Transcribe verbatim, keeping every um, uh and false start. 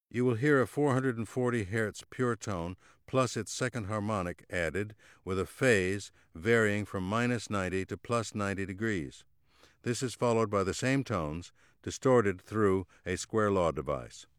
You will hear a four hundred forty hertz pure tone plus its second harmonic added with a phase varying from minus ninety to plus ninety degrees. This is followed by the same tones distorted through a square law device.